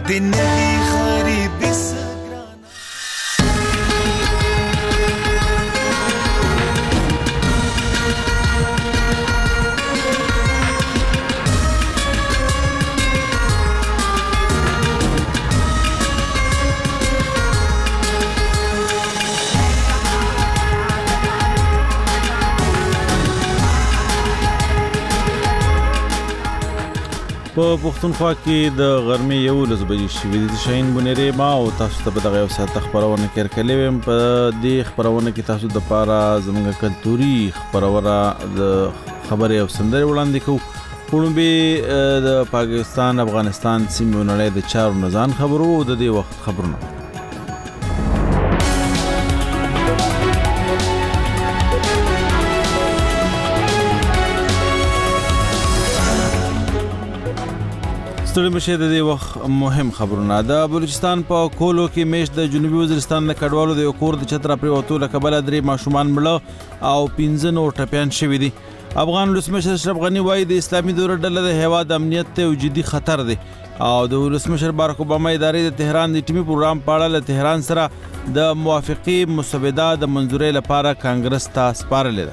دنيا غريب په پښتونخوا کې د غرمې 11 بجې شوې د شاهین بنيري ما او تاسو ته په دغه یو ساعت خبرونه کړکلې ویم په دې خبرونه کې تاسو د پاره زموږ کلتوري خبرونه د خبرې او سندري وړاندې کوو پړومبي د پاکستان افغانستان سیمې نړۍ د چارو نزان خبرو د دې وخت خبرونه ستړي مشه د دې وخت مهم خبرونه د بلوچستان په کولو کې میش د جنوبي وزیرستان د کډوالو د یو کور د چتر پریوتو لکبل درې ماشومان مړه او 15 نور ټپيان شوي دي افغان ولسمشر اشرف غنی وایي د اسلامي دولت ډله د هیواد امنیت ته جدي خطر دی او د ولسمشر بارک اوباما ادارې د تهران د ټیمي پروګرام په اړه له تهران سره د موافقي مسوده د منځوري لپاره کانګرس ته سپارلې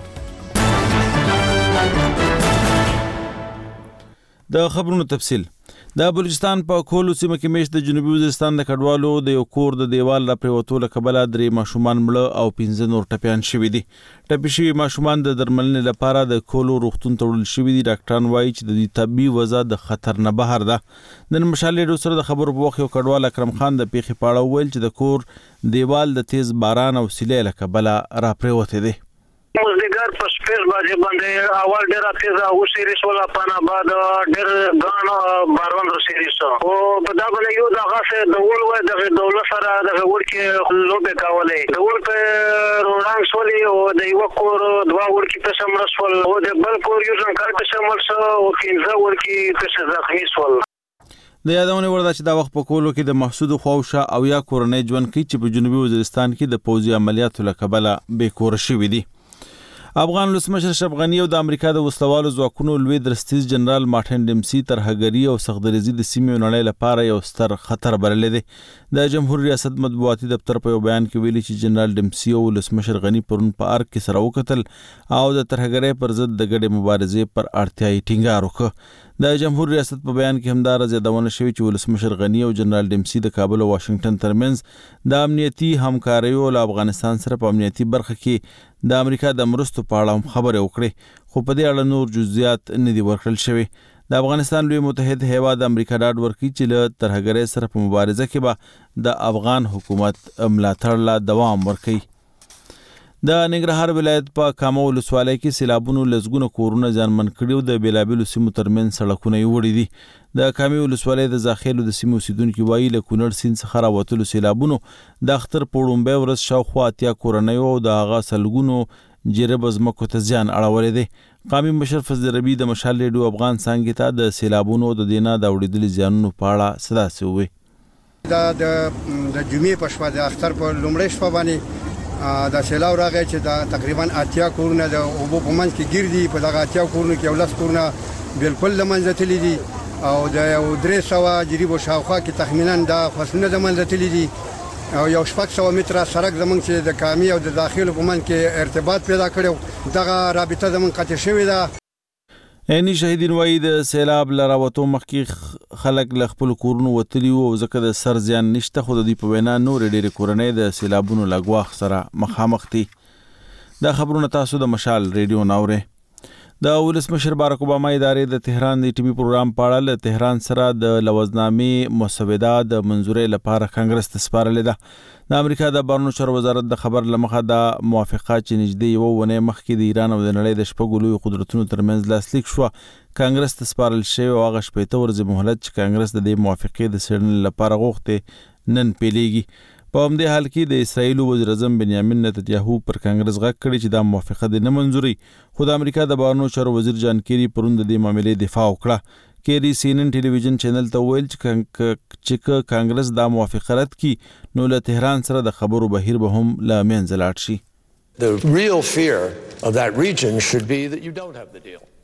ده د خبرونو تفصیل د بلوچستان په کولو سیمه کې میش د جنوبي وزیرستان د کډوالو د یو کور د دیوال را پریوتو لکبل درې ماشومان مړه او 15 نور ټپيان شوي دي ټپي شوي ماشومان د درملنې لپاره د کولو روغتون ته وړل شوي دي ډاکټران وایي چې د دې طبي وضع د خطر نه بهر ده د مشالې سره د خبرو په وخت یو کډوال اکرم خان د پیښې پاړه ویل چې د کور دیوال د تیز باران او سیلې لکبل را پریوته دي مزدګر په سپیس باندې اول ډیر تیزه او سیریس ولا پانا بعد ډیر غان بارون سیریس او په دا باندې یو دغه څه د ول وای د دولت سره د ورکه لوبه کولې د ورکه روړان سولې او د یو کور دوا ورکه په سمرس ول او د بل کور یو ځان کار په سمرس او کینځه ورکه په ځخمي سول د یادونه ورده چې دا وخت په کولو کې د محسود خوښه او یا کورنۍ ژوند کې چې په جنوبي وزیرستان کې د پوځي عملیاتو لکبل به کور شوې دي افغان ولسمشر اشرف غنی او د امریکا د وسلوالو ځواکونو لوی درستیز جنرال مارټن ډیمسي ترهګری او سختدریزي د سیمې نړۍ لپاره یو ستر خطر بللی دی د جمهور ریاست مطبوعاتي دفتر په یو بیان کې ویلي چې جنرال ډیمسي او ولسمشر غنی پرون په ارګ کې سره وکتل او د ترهګری پر ضد د ګډې مبارزې پر اړتیاي ټینګار وکړ د جمهور ریاست په بیان کې همدار زیاتونه شوی چې ولسمشر غنی او جنرال ډیمسي د کابل او واشنگټن ترمنځ د امنیتي همکارۍ او افغانستان سره په امنیتي برخه کې د امریکا د مرستو په اړه خبرې وکړې خو په دې اړه نور جزئیات نه دي ورکړل شوی د افغانستان لوی متحد هیواد امریکا ډاډ ورکړي چې له ترهګرۍ سره په مبارزه کې به د افغان حکومت ملاتړ لا دوام ورکړي د ننګرهار ولایت په کامه ولسوالۍ کې سیلابونو لزګونه کورونه ځانمن کړي د بیلابیلو سیمو ترمنځ سړکونه وړي دي د کامه ولسوالۍ د ځاخیلو د سیمو اوسیدونکو وایي له کونړ سیند څخه راوتلو سیلابونو د اختر پړومبه ورځ شاوخوا اتیا کورنۍ او د هغه سلګونو جرب ازمکو ته ځان اړولې دي قومي مشر فضل ربی د مشال ریډیو افغان څنګه ته د سیلابونو د دینه د وړېدل زیانونو په اړه صدا سوي د جمعې په شپه د اختر په لومړۍ شپه باندې د سیلاو راغی چې دا تقریبا اتیا کورونه د اوبو په منځ کې ګرځي په دغه اتیا کورونه کې ولس کورونه بالکل د منځ تللی دي او د 300 جریبو شاوخوا کې تخمینا د فصلونه د منځ تللی دي او یو 600 متره سړک زمونږ چې د کامی او د داخلو په منځ کې ارتباط پیدا کړو دغه رابطه زمونږ قطع شوې ده اینی شهیدین وایي د سیلاب لراوتو مخکې خلک له خپل کورونو وتلی او ځکه د سر زیان نشته خو د دې په وینا نور ډېری کورنۍ د سیلابونو لګواخ سره مخامخ دي دا خبرونه تاسو د مشال ریډیو ناوره د ولسمشر بارک اوباما ادارې د تهران د ټیمي پروګرام په اړه له تهران سره د لوزنامې مسوده د منځوري لپاره کانګرس ته سپارلې ده د امریکا د بهرنیو چارو وزارت د خبر لمخه د موافقه چې نږدې یو ونه مخکې د ایران او د نړۍ د شپږو لویو قدرتونو ترمنځ لاسلیک شو کانګرس ته سپارل شوی او هغه شپږ ورځې مهلت چې کانګرس د دې موافقې د څېړنې لپاره غوښتي نن پیلېږي په همدې حال کې د اسرائیل وزیر اعظم بنیامین نتنیاهو پر کانګرس غږ کړی چې دا موافقه د نه منځوري خو د امریکا د بهرنیو چارو وزیر جان کیری پرون د دې معاملې دفاع وکړه کیری CNN ټلویزیون چینل ته ویل چې کانګرس دا موافقه رد کړي نو له تهران سره د خبرو بهیر به هم له منځه لاړ شي The real fear of that region should be that you don't have the deal.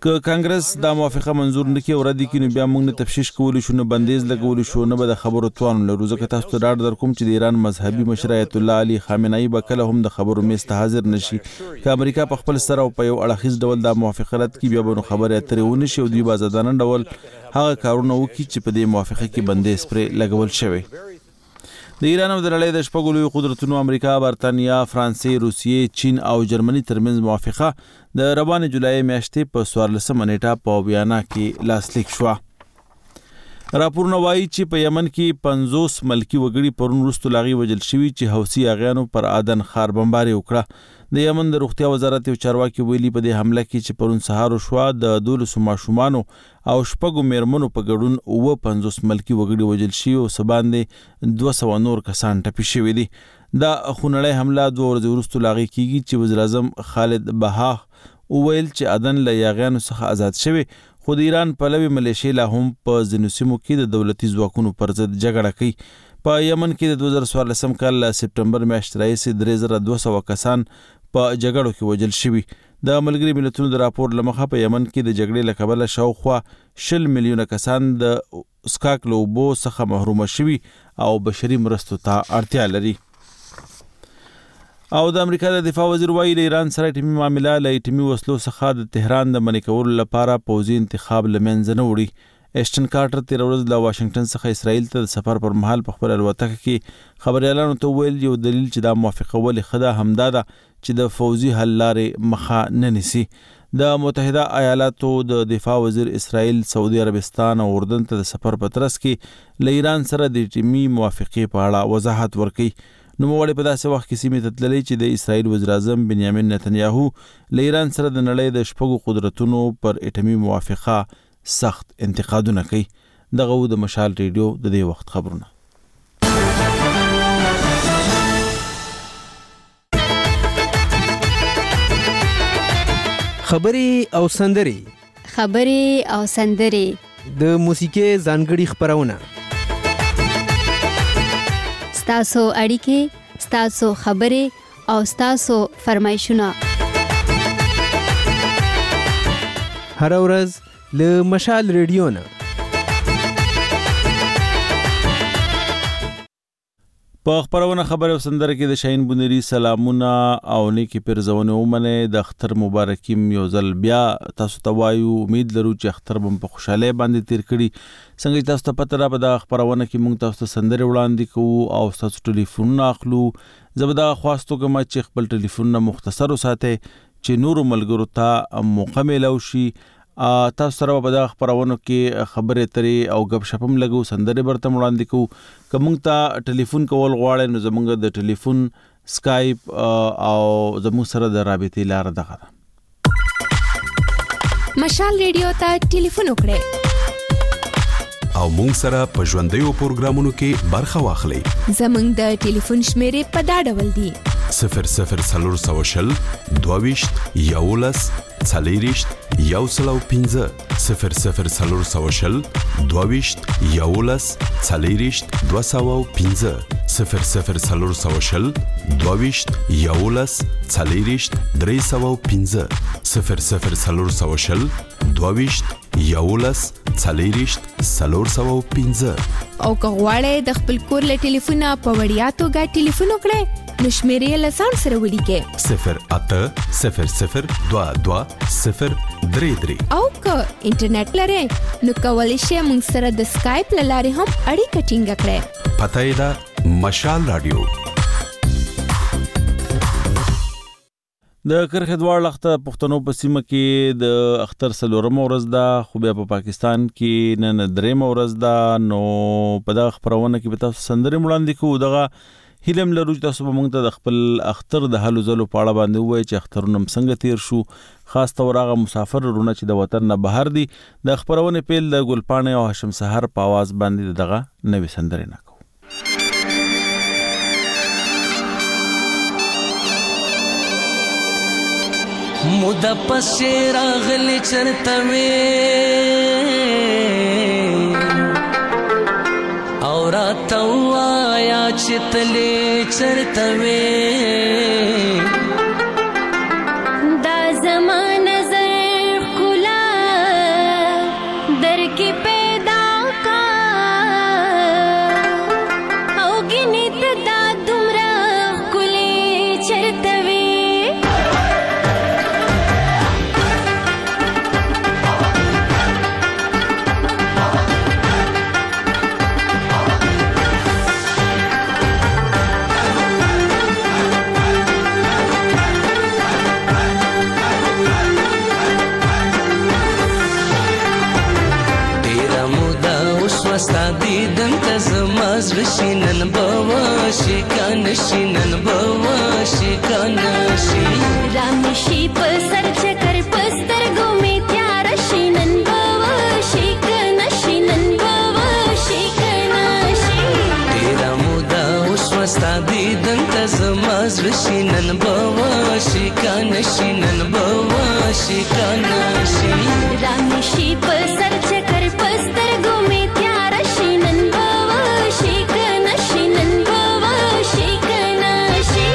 که کانګرس دا موافقه منزور نکړي او رد کړي نو بیا موږ نه تفشیش کولی شو نه بندیز لګولی شو نه به د خبرو توان لرو ځکه تاسو ته ډاډ درکوم چې د ایران مذهبي مشر آیت الله علي خامنه‌ای به کله هم د خبرو میز ته حاضر نشي که امریکا په خپل سره او په یو اړخیز ډول دا موافقه رد کړي بیا به نو خبرې اترې ونه شي او دوی به ازادانه ډول هغه کارونه وکړي چې په دې موافقه کې بندیز پرې لګول شوی. د ایران او د نړۍ د شپږو لویو قدرتونو امریکا، برطانیه، فرانسې، روسیې، چین او جرمني ترمنځ موافقه د روانې جولای میاشتې په 14 نیټه په ویانا کې لاسلیک شوه. راپورونه وایي چې په یمن کې 50 ملکی وګړي پرون وروسته لاغي وجل شوي چې حوثي اغیانو پر عدن ښار بمباري وکړه. د یمن د روغتیا وزارت یو چارواکي ویلي په دې حمله کې چې پرون سهار شوه د 12 ماشومانو او 6 میرمنو په ګډون 50 ملکی وګړي وجل شي او سباندې 200 نور کسان ټپي شوي دي. دا خونړۍ حمله 2 ورځې وروسته لاغي کیږي چې وزیر اعظم خالد بها وویل چې عدن له یاغیانو څخه آزاد شوی خو د ایران پلوي ملیشې لا هم په ځینو سیمو کې د دولتي ځواکونو پر ضد جګړه کوي. په یمن کې د 2014 کال له سپټمبر میاشتې راهیسې 3200 کسان په جګړو کې وژل شوي. د ملګري ملتونو د راپور له مخه په یمن کې د جګړې له کبله شاوخوا 20 میلیونه کسان د اسکاک له اوبو څخه محروم شوي او بشري مرستو ته اړتیا لري. او د امریکا د دفاع وزیر وایي له ایران سره ټیمي معامله له ټیمي وسلو څخه د تهران د منې کولو لپاره پوځي انتخاب له منځه نه وړي. ایشټن کارټر تیر ورځ له واشنگټن څخه اسرائیل ته د سفر پر مهال په خپل الوتکه کې خبريالانو ته ویل یو دلیل چې دا موافقه ولې خدا همدا ده چې د فوزي حل لارې مخه نه نیسي. د متحده ایالاتو د دفاع وزیر اسرائیل، سعودي عربستان او اردن ته د سفر په ترڅ کې له ایران سره د ټیمي موافقې په اړه وضاحت ورکړي. نوموړی په داسې وخت کې سیمې ته تللی چې د اسرائیل وزیر اعظم بنیامین نتنیاهو له ایران سره د نړۍ د شپږو قدرتونو پر اټومي موافقه سخت انتقادونه کوي. دغه و د مشال ریډیو د دې وخت خبرونه. خبرې او سندرې د موسیقي ځانګړي خبرونه، ستاسو اړیکې، ستاسو خبرې او ستاسو فرمایشونه هر ورځ له مشال ریډیو نه. په خبرونه خبرې او سندره کې د شاهین بونری سلامونه او نیکی پرزونه ومنه د اختر مبارکیم یو ځل بیا تاسو ته وایو. امید لرو چې اختر بم په خوشاله باندې تیر کړي. څنګه تاسو ته پته را په د خبرونه کې موږ تاسو ته سندره وړاندې کوو او تاسو ټلیفون اخلو. زبدا خواستو کوم چې خپل ټلیفون مختصر وساتئ چې نور ملګرو ته موقع ملو شي. تاسو سره په دغه خبرونو کې خبرې اترې او غب شپم لګو سندرې برته وړاندې کوو. که موږ ته ټلیفون کول غواړئ نو زموږ د ټلیفون سکایپ او زموږ سره د رابطې لار دغه ده. مشال ریډیو ته ټلیفون وکړئ او موږ سره په ژوندیو پروګرامونو کې برخه واخلئ. زموږ د ټلیفون شمیرې په دا ډول دي: 00420 22 11 40 105 00420 22 11 40 205 00420 22 11 40 305 00420 22 11 40 305. او که غواړئ د خپل کور له ټلیفونه په وړیا توګه ټلیفون وکړئ نو شمیرې له ځان سره ولیکئ 0800 22 033. او که انټرنیټ لرئ نو کولی شئ موږ سره د سکایپ له لارې هم اړیکه ټینګه کړئ. پته یې ده مشال رادیو. د کرخ دوار لخته پښتنو په سیمه کې د اختر سلورم ورځ ده، خو بیا په پاکستان کې نن درېم ورځ ده. نو په دغه خبرونه کې به تاسو سندرې وړاندې کوو. دغه هیلم لرو چې تاسو به موږ ته د خپل اختر د هلو ځلو په اړه باندې ووایئ چې اخترونه څنګه تیر شو، خاص طور هغه مسافر ورونه چې د وطن نه بهر دي. د خبرونه پیل د ګلپاڼې او هاشم سحر په आवाज باندې دغه نوې سندرې نه کوو. مودا پسې راغلی چرته وې او راته وایا چې تلې چرته وې دا زما نظر ښکلا وستا دیدن ته زما زړه شي نن به وشي کنه شي نن به وشي کنه شي رامشي په سر چکر پسترګو می تیار شي نن به وشي کنه شي نن به وشي کنه شي ډېره موده اوس وستا دیدن ته زما زړه شي نن به وشي کنه شي نن به وشي کنه شي رامشي په سر چکر پسترګو می تیار شي نن به وشي کنه شي نن به وشي کنه شي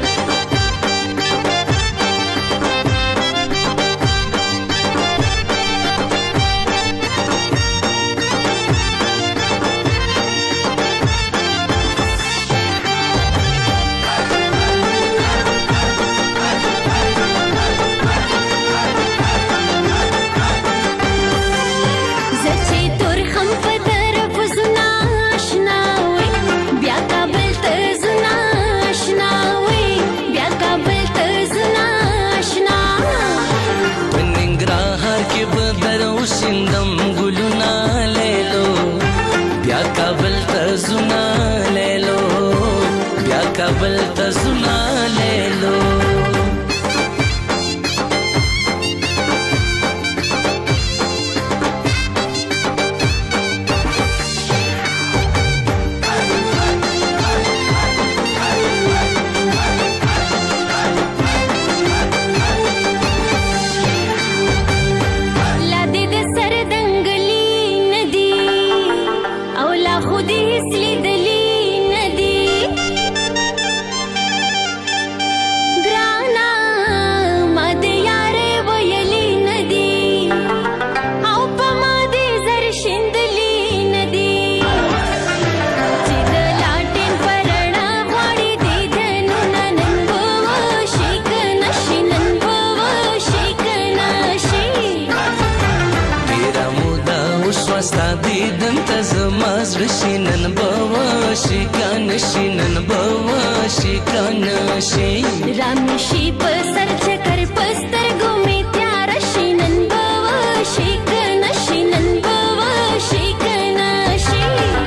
کابل ته زنا لیلو شینن بوا شکان شینن بوا شکان شي رامشي په سر چکر پسترګو می تیار شینن بوا شکان شینن بوا شکان شي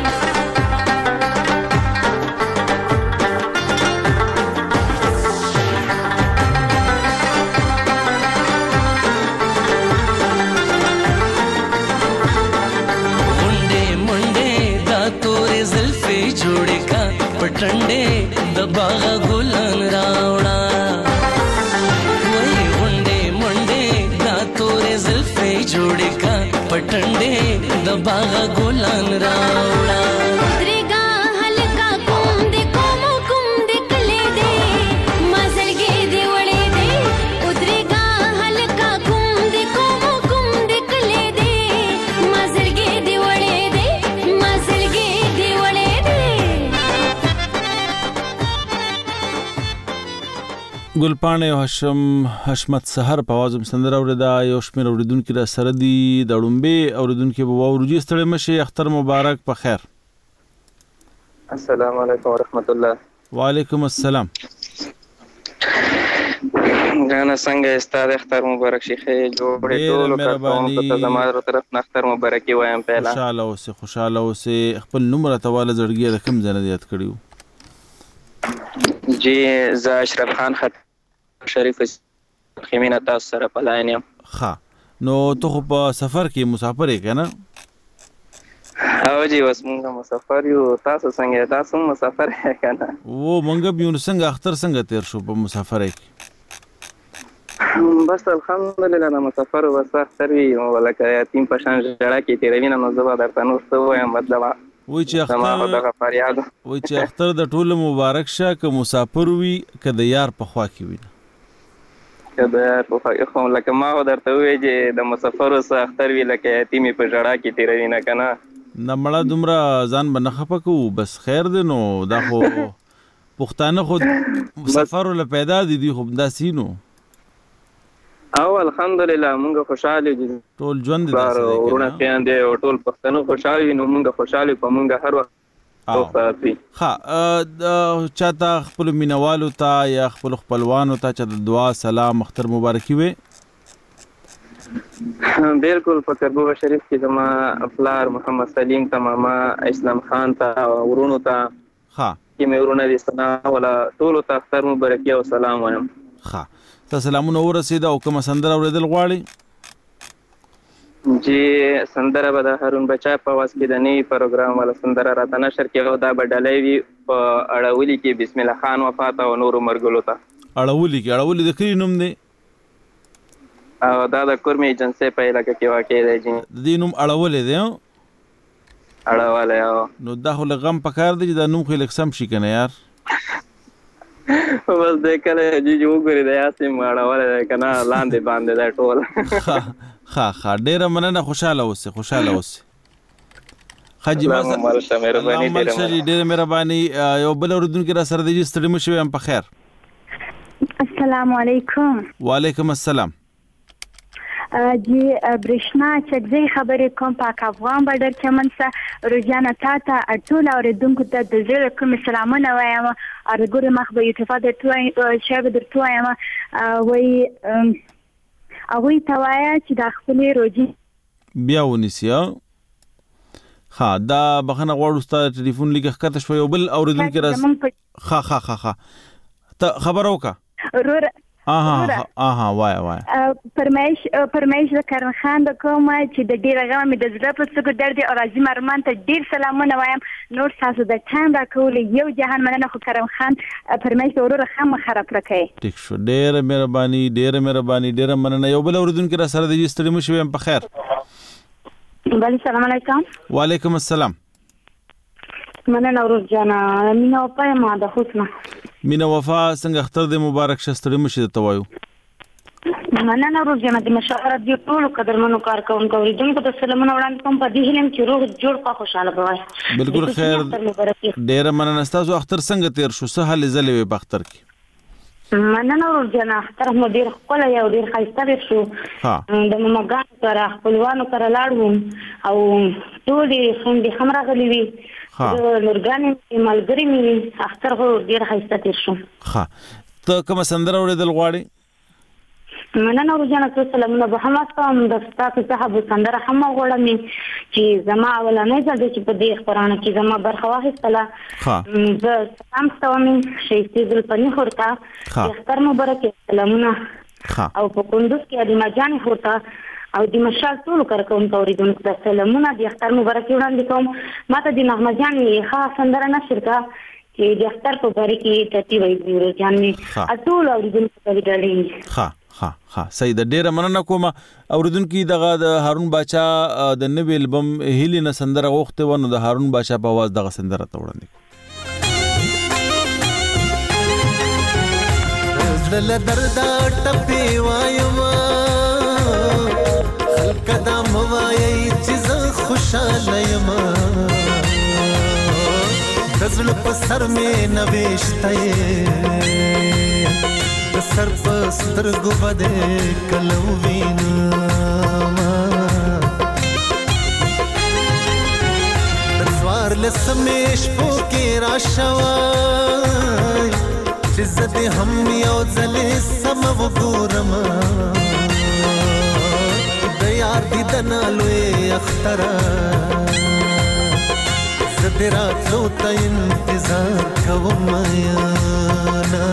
پټنډې د باغ ګلان راوړا وای غونډې منډې دا تورې زلفې جوړې کا پټنډې د باغ ګلان راوړا درګه هلکا کوم دې کلې دې مزلګې دې وړې دې درګه هلکا کوم دې کلې دې مزلګې دې وړې دې مزلګې دې وړې دې ګلپاڼه او حشمت سحر په आवाज سندره اوریدا یو شمیر اوریدونکو را سره دی د ډومبه اوریدونکو په وورجی ستړي مشه اختر مبارک په خیر السلام علیکم ورحمت الله وعلیکم السلام غانا څنګه استاد اختر مبارک شیخ جوړې ټول مهرباني په زموږ طرف نه اختر مبارک وایم پهلا خوشاله اوسه خپل نوم راته زړګي د کوم ځای نه یاد کړیو جی ز اشرف خان خط شریف خیمینه تاسو سره پلاینم ها نو ته په سفر کې مسافر یې کنه او جی وس مونږه مسافر یو تاسو څنګه تاسو مسافر یې کنه و مونږ به څنګه اختر څنګه تیر شو په مسافر کې بس الحمدلله انا مسافر و اختر وی ولکه یتیم په شان جړه کې تیروینه نو زبر درته نو څه وایم بدلا وای چې اختر د ټول مبارک شه که مسافر وي که د یار په خوا کې وي که د یار په خوا کې لکه ما درته وی چې د مسافر سره اختر وی لکه یتیمې په ژړا کې تیروي نه کنه نه مړه دومره ځان به نه خفه کوو بس خیر دی نو دا خو پښتانه خو سفر له پیدا دي خو داسې نو او الحمدلله مونږ خوشاله دي ټول ژوند دي ورونه پیاندې او ټول پښتنو خوشاله نو مونږ خوشاله په مونږ هر وخت ها چاته خپل مینوالو ته یا خپل خپلوانو ته چې د دعا سلام اختر مبارکي وي بالکل په کربوغه شریف کې زما پلار محمد سلیم ته، ماما اسلام خان ته، ورونو ته چې مې ورونه دي سنا ولا ټولو ته اختر مبارکي او سلام وایم. ښه ته سلامونه ورسېده او کومه سندره اورېدل غواړې؟ چې سندره به د هارون بچا په آواز کې د نوي پروګرام والا سندره راته نشر کې او دا به ډالۍ وي په اړولي کې بسم الله خان وفات او نورو مرګلو ته. اړولي کې اړولي د کلي نوم دی او دا د کورمې ایجنسۍ په علاقه کې واقع دی. د دې نوم اړولي دی؟ اړولی. نو دا خو له غم پکار دی چې دا نوم خو لږ سم شي که نه یار؟ بس دی کله جیجي وګوري د یاسیم اړولی دی که نه لاندې باندې دی ټول. ښه ډېره مننه، خوشحاله اوسې حاجي ډېره مهرباني. یو بل اورېدونکي را سره دی چې ستړي مه شوي یم په خیر. السلام علیکم. وعلیکم السلام. جی برېښنا چکزی خبرې کوم پاک افغان بډر چمن څخه روزانه تا ته ټول اورېدونکو ته د زړه کوم سلامونه وایم. ارګورې مخ به اتفاق درته شی به درته وایم وایي هغوی ته وایه چې دا خپلې روجې بیا ونیسي. ښه دا بخښنه غواړو ستا ټلیفون لږ ښکته شوی. یو بل اورېدونکي ښه ته خبره وکړه. وایه فرمایش د کرم خان د کومه چې د ډېره غمه مې د زړه په څوکو درد دی او راځي ارمان ته ډېر سلامونه وایم. نور تاسو د ټایم راکولو یو جهان مننه. خو کرم خان فرمایش د وروره خامخا راپوره کوي. ټیک شو، ډېره مهرباني ډېره مننه. یو بل اورېدونکي را سره دی ستړي مه شوي یم په خیر. بله سلام علیکم. وعلیکم السلام. مننه ورور جانه. مینه وفا یم د حسنه. مینه وفا څنګه اختر دې مبارک شه، ستړي مه شي درته وایو. مننه ورور جانه. د مشاورت دې ټولو قدرمنو کارکوونکو اورېدونکو ته سلامونه وړاندې کوم په دې هیله چې روغ جوړ په خوشحاله به وای. بالکل خیر، ډېره مننه. ستاسو اختر څنګه تېر شو؟ څه هلې ځلې وې په اختر کې؟ مننه ورور جانه. اختر مو ډېر ښکلی او ډېر ښایسته تېر شو. د مماګانو سره خپلوانو سره لاړ وم او ټولې خویندې هم راغلې وي، لورګانې ملګري مې وي. اختر خو ډېر ښایسته تېر شو. ښه ته کومه سندره اورېدل غواړې؟ مننه ورور جانه. څو سلامونه به هم واستوم. د ستاسو څخه به سندره هم وغواړم چې زما اولنی ځل دی چې په دې خپرونه کې زما برخه واخیستله. زه سلام ستوم ښایستې زلفني خور ته د اختر مبارک سلامونه او په کندوز کې علیمه جانې خور ته او د مشال ټولو کارکوونکو اورېدونکو ته سلامونه د اختر مبارک وړاندې کوم. ما ته د نغمه جانې ښه سندره نشر کړه چې د اختر په باره کې ټټي وایي ورور جانې ټولو اورېدونکو ته ډالۍ. ښه صحیح ده، ډېره مننه کومه. اورېدونکي دغه د هارون باچا د نوي البم هیلې نه سندره غوښتې وه، نو د هارون باچا په اواز دغه سندره ته وړاندې زړه له درده ټپې وایمه خلکه دا مه وایئ چې زه خوشحاله یمه د زړه په سر مې نویشته یې د سر په سترګو به دې کله ووینمه د څوارلسمې شپو کې راشوی چې زه دې هم یو ځلې سمه وګورمه د یار دیدنه لوی اختره زه دې راتلو ته انتظار کوم یانه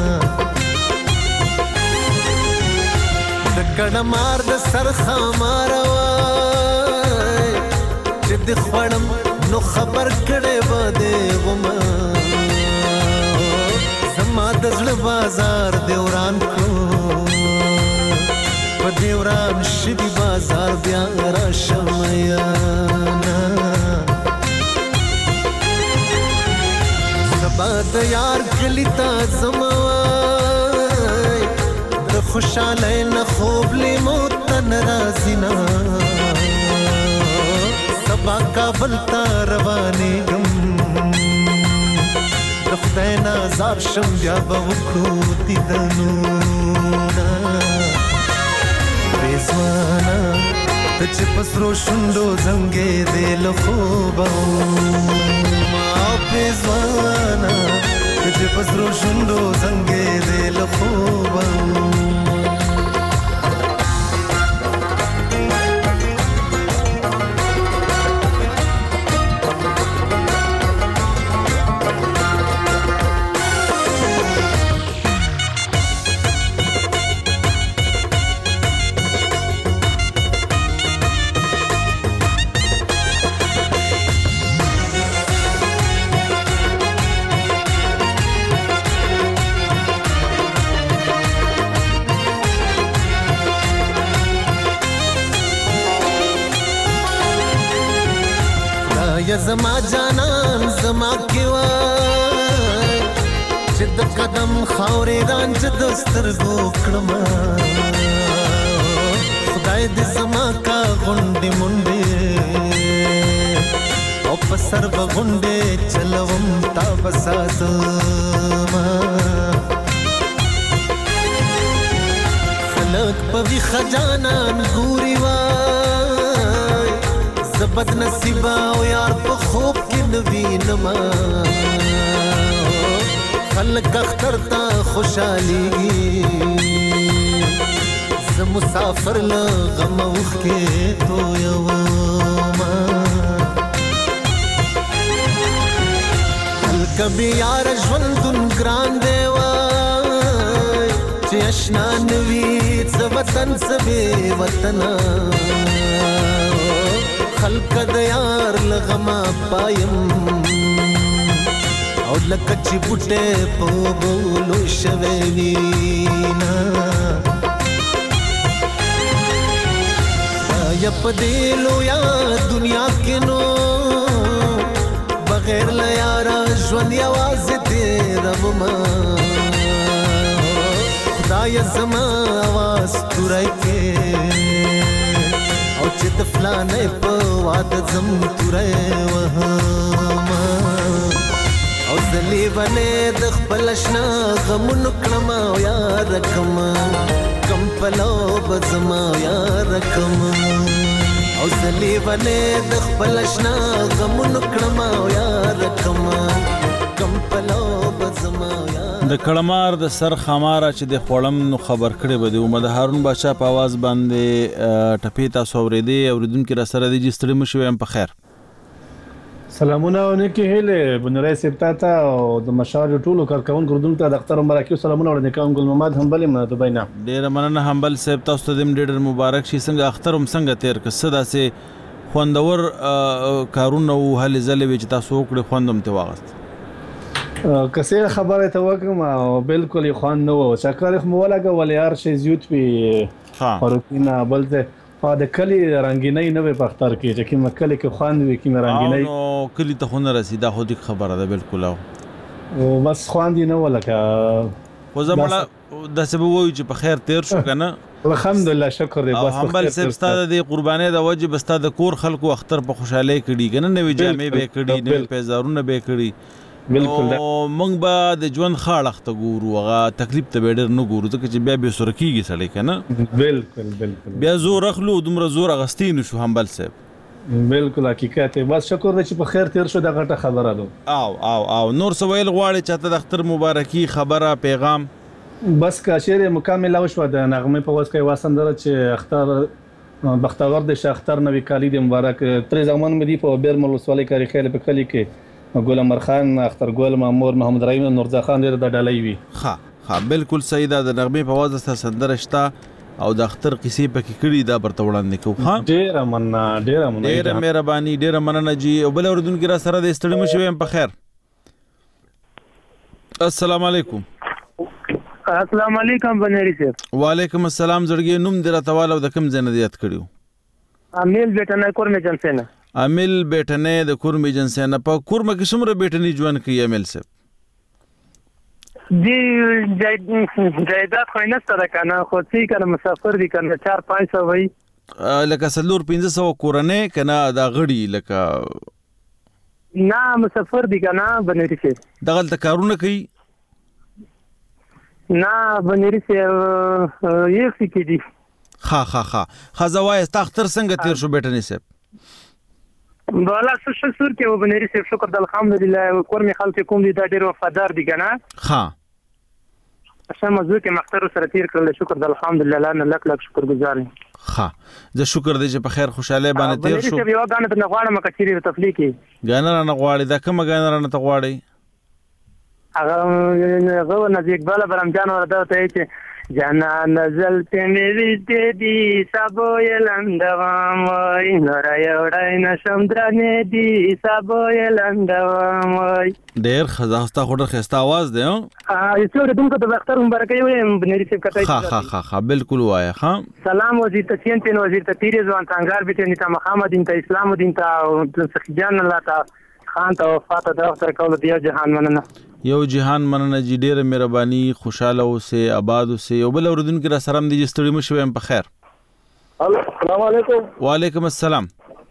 د کڼه مار د سر خاماره وای چې دې خوړم نو خبر کړی به دې غومه زما د زړه بازار دې وران کړو په دې وران شوي بازار بیا راشم یانه سبا د یار کلي ته ځمه وای د خوشحالی نه خوب لیمو ته نه راځي نه سبا کابل ته روانېږم د خدای نه ازار شم بیا به وکړو دیدنونه بېځوانه ته چې په سرو شونډو زنګېدې له خوبه ما بېځوانه ته چې په سرو شونډو زنګېدې له خوبه خدای زما جانان زما کې وای چې د قدم خاورې رانج د سترګو کړم خدای دې زما کا غونډې منډې او په سر بغونډې چلوم تا بساتم خلق په وی خجانان ګوري وای زبد نصیب او یار په خوب کې نوینم خلق اختر تا خوشحالی ز مسافر لغم اوخ کې تو یوما خلق بی یار ژوندون ګران دی وای چې اشنا نوی څه وطن څه بې وطنه خلق د یار لغما پایم او لکه چې بوټه په بولو شوي وینا یا په دلو یا دنیا کې نو بغیر له یارا ژوند یوازې تیرم ما خدای زما आवाज تورای کې او چې د فلانې په واده زم تورای وهما او زلی ونه د خپل شنا غمون کړم او یار کم کم پلو بزما یار کم او زلی ونه د خپل شنا غمون کړم او یار کم کم پلو بزما د کلمار د سر خماره چې د خړم نو خبر کړي بده او د هارون بادشاہ په आवाज باندې ټپی تاسو اوریدي اوریدونکو را سره د جستړي مشوم په خیر سلامونه ونکي هله بنورای سپتا او د مشار ټولو کارکون ګردون ته د اختر مبارکي سلامونه ورنه کوم ګل محمد همبل من دوبای نه ډیر مننه همبل سپتا تاسو ته ډیر مبارک شي څنګه اختر هم څنګه تیر کسه داسې خوندور کارونه او هل زلې چې تاسو وکړي خوندم ته واغست کسه خبره ته وکم او بالکل خوان نو شکر خو ولاګه وليار شي زیوت په فاروقینا بلته د کلی رنگینای نه په اختر کې چې کوم کلی کې خوان وي کوم رنگینای نو کلی ته خونه رسیدا خو دې خبره ده بالکل او بس خوان دي نه ولکه خو زمړه د سبب وایي چې په خیر تیر شو کنه الحمدلله شکر دې بس همبل سب ستاده د قربانې د وجه بستا د کور خلکو اختر په خوشاله کړي کنه نوې جامې به کړي نوې پیزارونه به کړي بالکل مونږ به د ژوند خاړخته ګورو هغه تکلیف ته ډېر نه ګورو ځکه چې بیا به سره کیږي سړی کنه بالکل بیا زور اخلو دومره زور اغستین شو همبل صاحب بالکل حقیقت بس شکر دې چې په خیر تیر شو دا غټه خبره ده او نور سویل غواړي چې ته د اختر مبارکي خبره پیغام بس کا شعر مکمل او شو د نغمه په واسطه واسندره چې اختر بختور د شاختر نوې کالی د مبارک تر زمان مې دی په بیرمل وسوالي کاری خیل په کلی کې ګل عمر خان اختر ګل مامور محمد رحیم نورزا خان ډېر د ډالۍ وی ها بالکل صحیح ده د نغمه په واسطه سندره شته او د اختر قصې پکې کړي دا برته وړاندې کو ها ډېر مننه ډېر مهرباني ډېر مننه جی او بل اوردونکو را سره د استړي مشوم په خیر السلام علیکم السلام علیکم بنری صاحب وعلیکم السلام زړګي نوم دره توالو د کوم ځنه یاد کړیو امیل بیٹنه کورمه جنسنه امیل بیٹنه د کورمه جنسنه په کورمه کې څومره بیٹنی ژوند کوي امیل صاحب دی جایداد خو نه ستاره کنه خو څه کنه مسافر دي کنه 4-500 وای لکه سلور 1500 کورنه کنه دا غړي لکه نه مسافر دي کنه بنری صاحب دغه کارونه کوي نه بنری صاحب یې څه دي خزوای تختر څنګه تیر شو بیٹنی صاحب بالا سور کې وبنری صاحب شکر الحمدلله کورمي خلک کوم دي دا ډېر وفادار دي کنه اسه مزه کې مختار سره تیر کړل شکر الحمدلله نه لک شکر گزار یم زه شکر دې چې په خیر خوشاله باندې تیر شو بنری صاحب یو غانه نه غواړم کچېری تفلیقي غانه نه غواړي دا کومه غانه نه ته غواړي هغه نزدیک بالا برمجان ورته ته چې جانا نزل ته مې وې دي سبو یلندوام وای نور یوړای نشم درنه دي سبو یلندوام وای ډېر خزاستا خوري خستا आवाज دی څو دمکو د اختر مبارکي ویم بنری څه کتای ها بالکل وایا ها سلام وزیر ته چین وزیر ته تیرې ځوان څنګه به ته نیتا محمد دین ته اسلام دین ته سخجان الله ته خان ته وفات د اختر کول دی جهان مننه یو جهان مننه جی ډیره مهرباني خوشاله اوسه آباد اوسه یو بل اوردون کې را سلام دی جستړي مشوم په خیر السلام علیکم وعلیکم السلام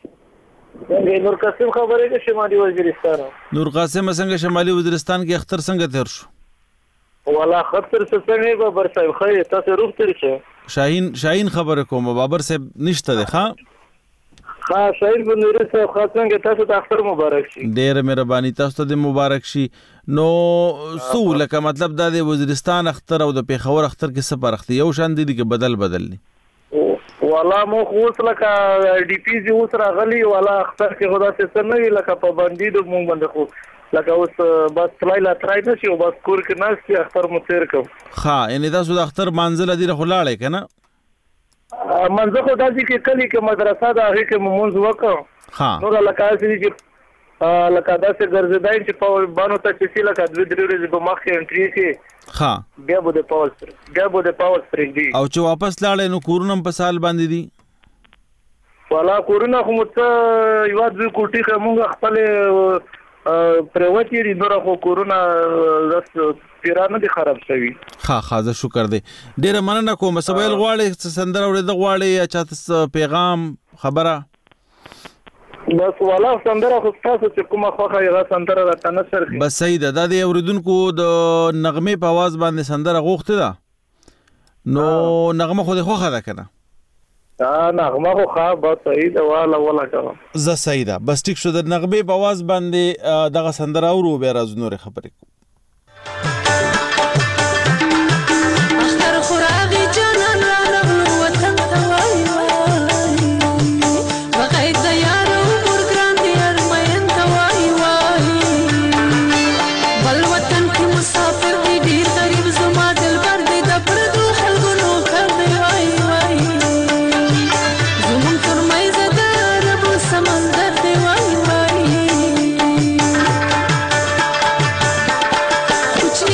نور قاسم خبرې ده شمالي وزیرستان نور قاسم څنګه شمالي وزیرستان کې اختر څنګه تیر شو والا خطر څنګه بابر صاحب خیر تاسو روغ تیر شه شاهین خبره کوم بابر صاحب نشته ده ها شاهین بنور صاحب خاصنګ تاسو ته اختر مبارک شي ډېر مهرباني تاسو ته مبارک شي نو سو لکه مطلب دا د وزیرستان اختر او د پیښور اختر کې څه فرق دی یو شان دي کې بدل دي والا مو اوس لکه ډي پی زی اوس راغلی والا اختر کې خدا څه نه وی لکه پابندي د مونږ باندې خو لکه اوس بس تلای لا ترای نشي او بس کور کې ناس کې اختر مو تیر کوم ها یعنی تاسو د اختر منزل دی خو لاړې کنه منځ خو داسې کې کلی کې مدرسه ده هغه کې مونږ وکړو ها نور لکه چې لکه داسې ګرځیدای چې په باندې ته چې لکه دوه درې ورځې په مخ کې انټری کې ها بیا به د پاول سپرینګ او چې واپس لاړې نو کورونه په سال باندې دي والا کورونه خو مت یو د کوټي کومه خپل پروتي نور خو کورونه زس پیرانه دي خراب شوی ها زه شکر دی ډیره مننه کوم سبایل غواړي سندره ورته غواړي یا چاته پیغام خبره بس والا سندره خو تاسو چې کومه خوخه یې سندره راته نشر کی بس صحیح ده د اوریدونکو د نغمه په आवाज باندې سندره غوښته ده نو نغمه خو د خوخه ده کنه نغمه خو ښه بس صحیح ده والا کوم زه صحیح ده بس ټیک شو د نغمه په आवाज باندې دغه سندره اورو به راز نور خبرې کو कुछ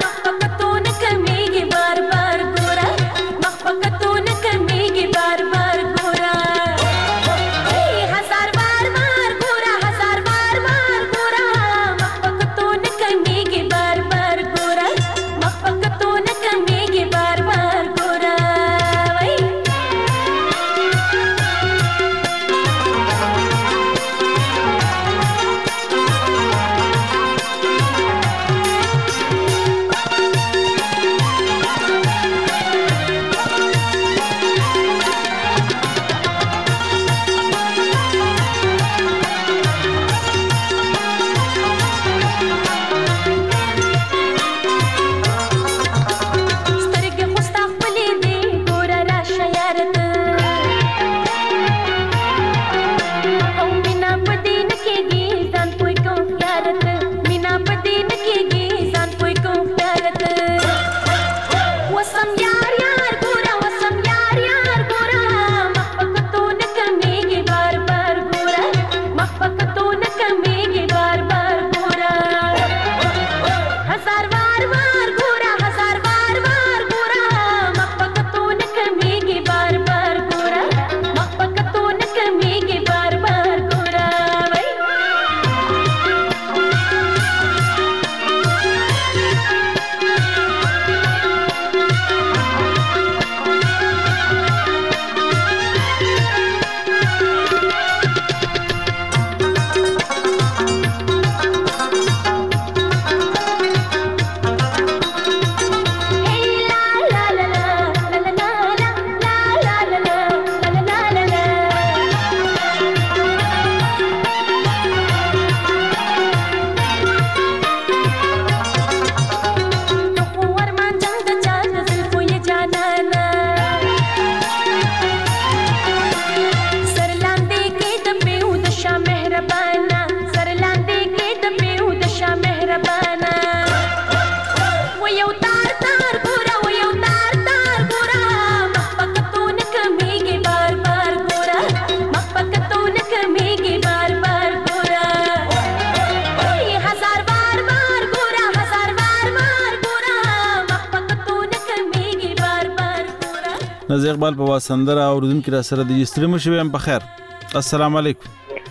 نازي اقبال په واسندره اوردونکو را سره د ستړي مشوي هم په خیر. السلام علیکم.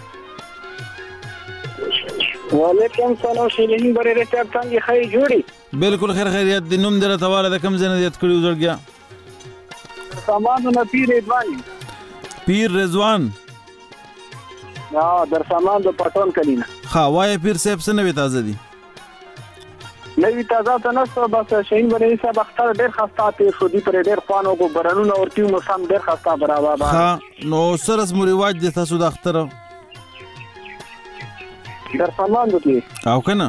وعلیکم السلام شیرین برې صاحب څنګه خیر جوړي؟ بالکل خیر خیریت د نوم دره تواله د کم زنه یاد کړیو زړګیا. سامان پیر رضوان. پیر رضوان. در سامان د پټون کلینا. ها وای پیر صاحب څه نوې تازه دي؟ نوې تازه ته نشته بس شین برې صاحب اختر ډېر خسته پیر شو دی پر ډېر خوانو کو برنونه اورتیو موسم ډېر خسته برابر. ها نو سره رسم رواج دي تاسو د اختر در سامان دوی او کنه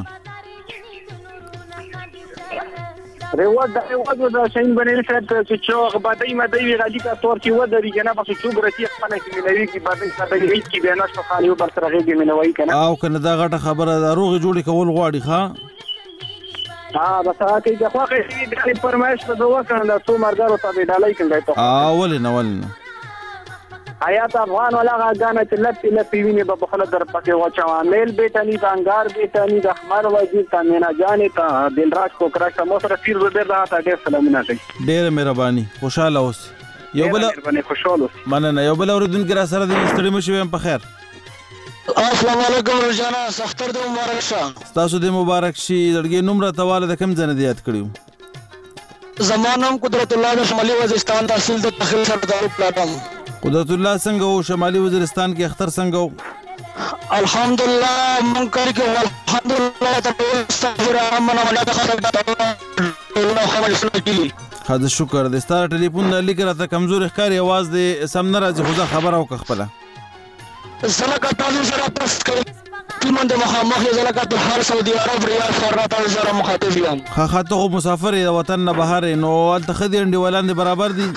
رواج د شین برې صاحب چې چوغ باندې مدې وی غالي کا تور کې و درې کنه بس چوغ رتی خپل کې ملوي کې باندې سره کې به نه څه خالي بر سره کې ملوي کنه او کنه دا غټه خبره د روغ جوړی کول غواړي ښا بس هغه کې خو کې د پرمایش په دوه کنه د څو مرګرو ته ډالای کنه ته ولنه حیات افغان ولا غاګانه چې لپی ویني په خپل در پکې واچو میل بیتانی بانګار بیتانی د احمر وزیر تامینا جانې ته دلراج کوکرا مو سره پیر ودر راته ډېر سلامونه کوي. ډېر مهرباني خوشاله اوس. یو بل خوشاله مننه یو بل اوردونکو را سره د ستړي مشوي هم په خیر. السلام علیکم روزانا اختر د مبارک شه. تاسو د مبارک شي زړګي نوم را تواله د کم ځنه یاد کړیو؟ زمانم قدرت الله د شمالي وزیرستان تحصیل د تخیل سردار پلاټم. قدرت الله څنګه او شمالي وزیرستان کې اختر څنګه او الحمدلله منکر کې الحمدلله تبارک رحمنا ولا تخرج الله خمل سنتي. خاطر شکر د ستاره ټلیفون نه لیکره ته کمزور ښکاری आवाज د سم نه راځي خو خبر او خپله زلکه تاسو سره پس کوي من د مخامخ زلکه په هر سعودي عرب ریاض فرات سره مخاطب یم. خاطر مسافر د وطن نه بهر نو ال تخدي انډي ولاندې برابر دي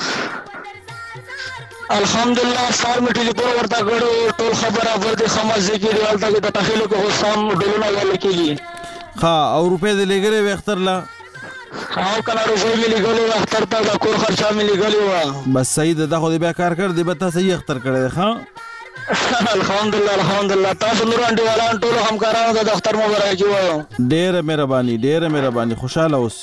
الحمدلله. سار می ټلیفون ورته غړو ټول خبره ورته خمه ذکر ولته د تخیلو کو سم ډولونه ولکېږي. او روپې د لګره وختر لا او کنه روپې می لګولې اختر ته د کور خرچه می لګولې و بس صحیح ده خو دې بیا کار کړ دې به تاسو یې اختر کړی ښا الحمدلله تاسو نور انډي ولان ټول همکارانو د اختر مبارک وایو. ډېر مهرباني خوشاله اوس.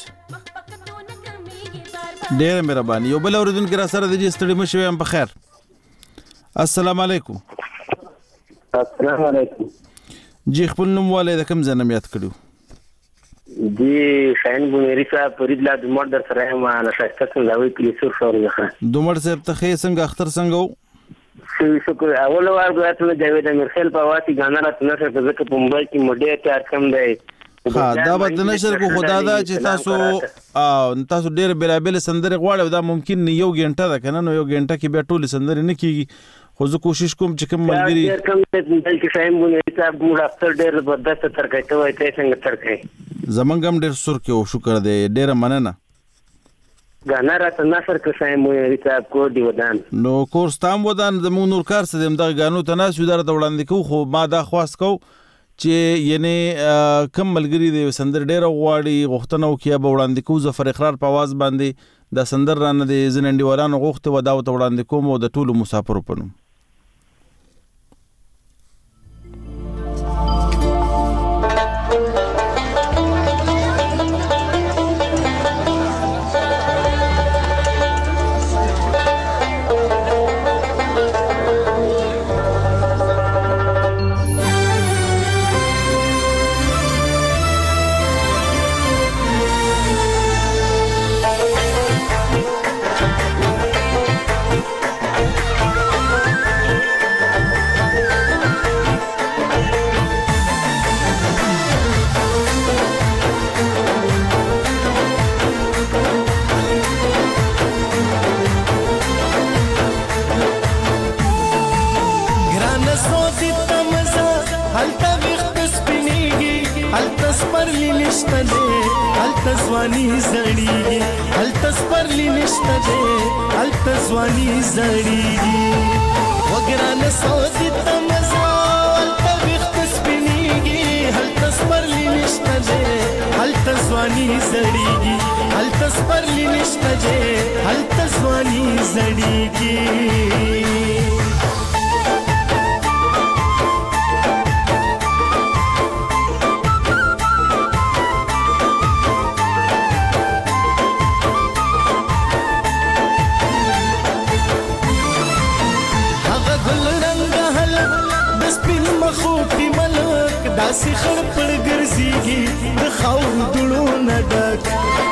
ډېر مهرباني یو بل اوردونکو را سره د ستړي مشوي هم په خیر. السلام علیکم. السلام علیکم. جی خپل نوم والے د کم ځنه یاد کړو؟ جی شاین بونری صاحب فرید لا دومړ در سره ما نه شاسته څنګه وی کلیسور شورغه دومړ صاحب ته څنګه اختر څنګه شکر اول وار غواړم جاوید امیر په واسي غانا راتنه سره په ممبئی کې مډه تیار کم دی. دا به د نشر کو خدا دا چې تاسو ډېر بلابل سندره غواړئ دا ممکن نه یو غنټه ده کنه نو یو غنټه کې به ټول سندره نه کیږي خو زه کوشش کوم چې کوم ملګری کم دلته شایم بونه حساب موږ اکثر ډېر زبردست ترکای ته وای ته څنګه ترکای زمونږ هم ډېر سر کې او شکر دې ډېر مننه غانا راته نشر کې شایم بونه حساب کو دی ودان نو کورس تام ودان زموږ نور کار څه دم د غانو تناسو در ته وړاندې کو خو ما دا خواست کو چې یعنی کم ملګری دی سندر ډېر غواړي غوښتنه وکیا به وړاندې کو ظفر اقرار په आवाज باندې د سندر رانه د زننډي ولانو غوښته ودا وړاندې کوم او د ټولو مسافرو پنوم التزوانی زړیږي التسپرلی نشته ده التزوانی زړیږي وګرانه سودی تمزا التوخت سپینیږي التسپرلی نشته ده التزوانی زړیږي التسپرلی نشته ده التزوانی زړیږي داسې خړ پړ ګرځيږي د خاورو دړو نه ډک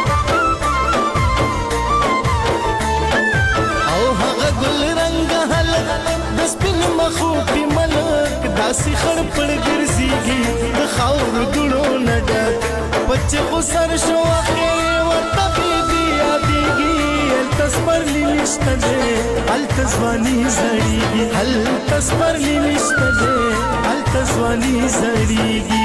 او هغه ګل رنگ هلک د سپین مخو په ملک داسې خړ پړ ګرځيږي د خاورو دړو نه ډک پچ خو سر شو اخر ورته بي یادېږي التسپرلی نشته دې التزوانی زړیږي التسپرلی نشته دې التزوانی زړیږي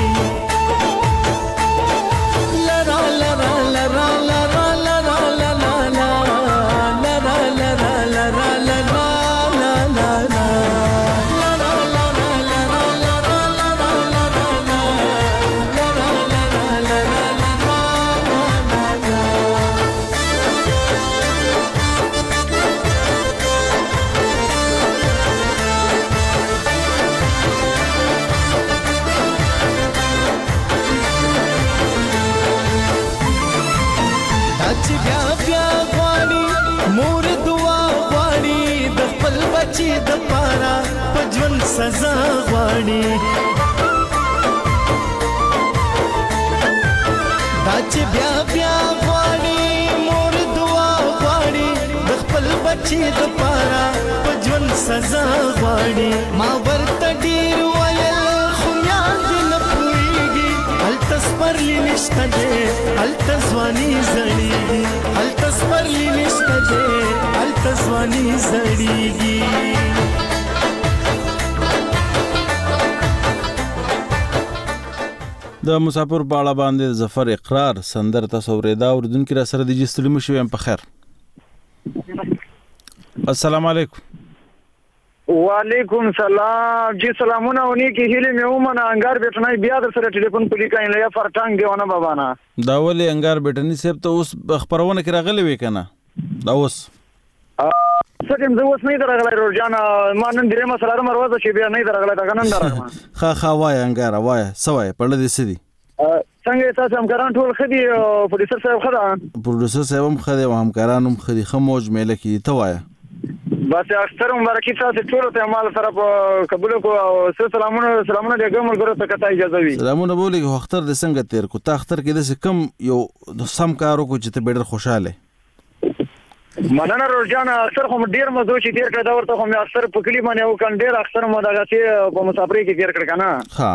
لرا لرا لرا لرا لرا لرا لرا لرا لرا لرا چې د پارا پجون سزا غواړي دا چې بیا بیا غواړي مور دعا غواړي د خپل بچي د پارا پجون سزا غواړي ما ورته ډیر ویل خو یاد نه پوهیږي التسپرلی نشته دې التزوانی زړیږي التسپرلی نشته دې التزوانی زړیږي د مسافر په اړه باندې ظفر اقرار سندر تصوریدا اوردونکو را سره د جستلم شوم په خیر السلام علیکم وعلیکم سلام جی سلامونه ونی کی هیله مې ومنه انګار بیٹنای بیا در سره ټلیفون پلی کاین لیا فرټانګ دیونه بابا نه دا ولې انګار بیٹنی صاحب ته اوس خبرونه کې راغلی وې کنه دا اوس سکم زه اوس نه درغلی روزان ما نن درې مسله مروزه چې بیا نه درغلی دا نن درغم خا وای انګار وای سوای په لدې سدي څنګه تاسو همکاران ټول خدي پروډوسر صاحب خدا پروډوسر صاحب هم خدي او همکاران هم خدي خموج مېله کې ته وای بس اکثر مبارکي تاسو ټول ته مال سره قبول کو او سلامونه دې ګمل ګره ته کته اجازه وي سلامونه بولې خو اختر د څنګه تیر کو تا اختر کې د کم یو سم کارو کو چې ته ډېر خوشاله مننه روزانه اکثر هم ډیر مزو چې تیر کړه دا ورته هم اکثر په کلی باندې او کان ډیر اکثر مو دغه چې په مسافرۍ کې تیر کړه کنه ها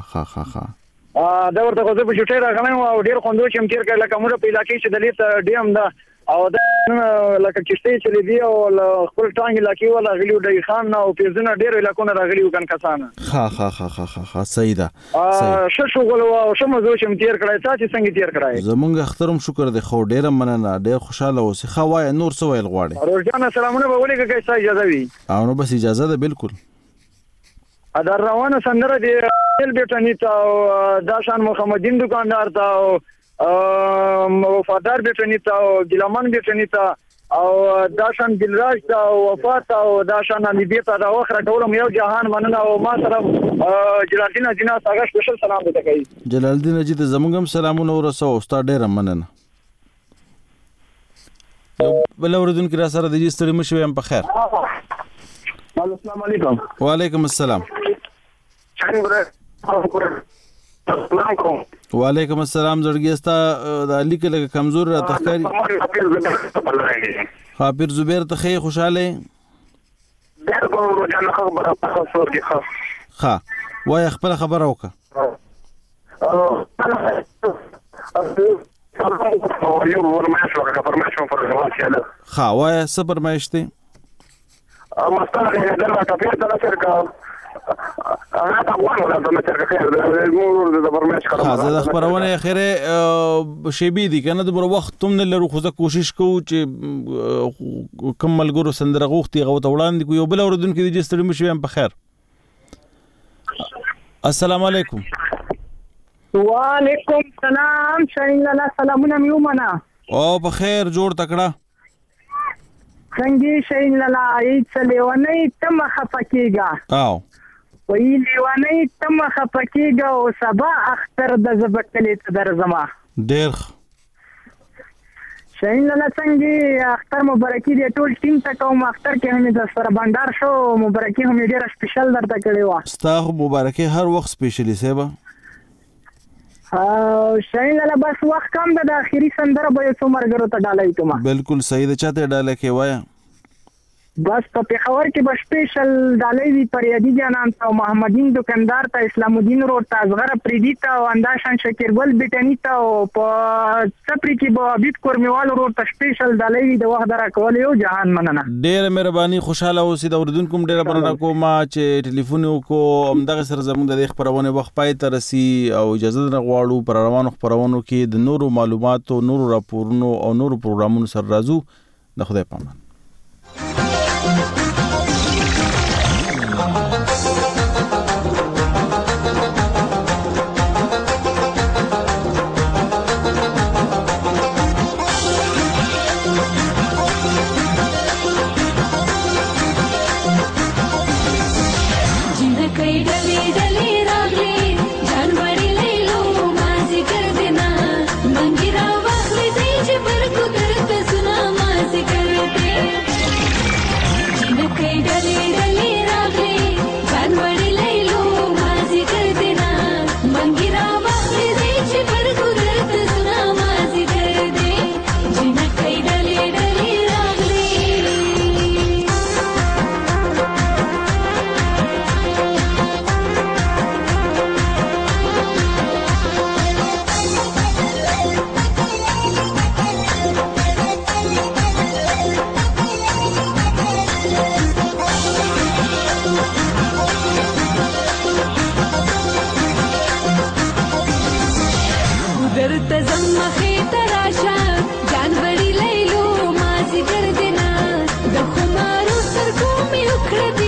دا ورته خو په شټه راغلی او ډیر خوندو چې تیر کړه لکه موږ په علاقې چې دلیت ډیم دا او دا لکه کشته چې دی او خپل ټانګ علاقې ولا غلیو دی خان او پیزونه ډیر علاقونه راغلیو کان کسانه ها صحیح ده شو غلو او شو مزو چې تیر کړه تاسو څنګه تیر کړای زمونږ اخترم شکر دی خو ډیر مننه ډیر خوشاله اوسې خوای نور څه ویل غواړي روزانه سلامونه به ولې کې څه اجازه وي او نو بس اجازه ده بالکل ادر روانه سندره دی بل بیٹنی تا دا شان محمدین دکاندار تا وفادار بیٹنی تا ګلمان بیٹنی تا او دا شان دلراج تا وفات او دا شان نبی تا دا اخر ټولم یو جهان مننه او ما سره جلالدین اجنا ساګه سپیشل سلام ته کوي جلالدین اجي ته زموږم سلامونه ورسو استاد ډیر مننه بل اوردونکو را سره د دې ستړي مشوي هم په خیر السلام علیکم وعلیکم السلام وعلیکم السلام زړګیستا د الیک لګ کمزور را تخکاری حافظ زبیر ته خې خوشاله ها وای خپل خبر اوکا ها وای صبر مېشته زه د خبرونه اخره شیبي دي کنه د بر وخت تم نه لرو خو زه کوشش کوم چې کم ملګرو سندره غوختي غو ته وړاندې کو یو بل اوردونکو دي جستړي مشي هم په خیر السلام علیکم وعلیکم السلام شاین لاله سلامونه میومنه او په خیر جوړ تکړه څنګه شاین لاله ایت لیونی تم خفکیګا او وی لیونی تم خفکیګا او سبا اختر د زبکلی ته درځما ډیر شاهین لاله څنګه اختر مبارکي دی ټول ټیم ته کوم اختر کې هم د سره بندر شو مبارکي هم ډیره سپیشل درته کړې و ستاسو مبارکي هر وخت سپیشلی سیبا شاهین لاله بس وخت کم ده د اخیری سندره به څو مرګرو ته ډالای کوم بالکل صحیح ده چاته ډاله کې وایا بس په پیښور کې به سپیشل ډالۍ وي پریادي جانان ته محمدین دکاندار ته اسلام الدین روډ ته اصغر پریدي ته او انداشان شکر ګل بیٹنی ته او په سپری کې به حبیب کورمیوال روډ ته سپیشل ډالۍ وي د وخت درا کول یو جهان مننه ډېر مهرباني خوشاله اوسئ د اوریدونکو ډېر مننه کوم چې ټلیفون وکړو همدغه سره زموږ د خبرونه وخت پای ته رسی او اجازه نه غواړو پر روانو خبرونو کې د نورو معلوماتو نورو راپورونو او نورو پروګرامونو سره راځو د خدای پامان جانوری لیلو مازی ګردنا د خمارو سرګو می وکړه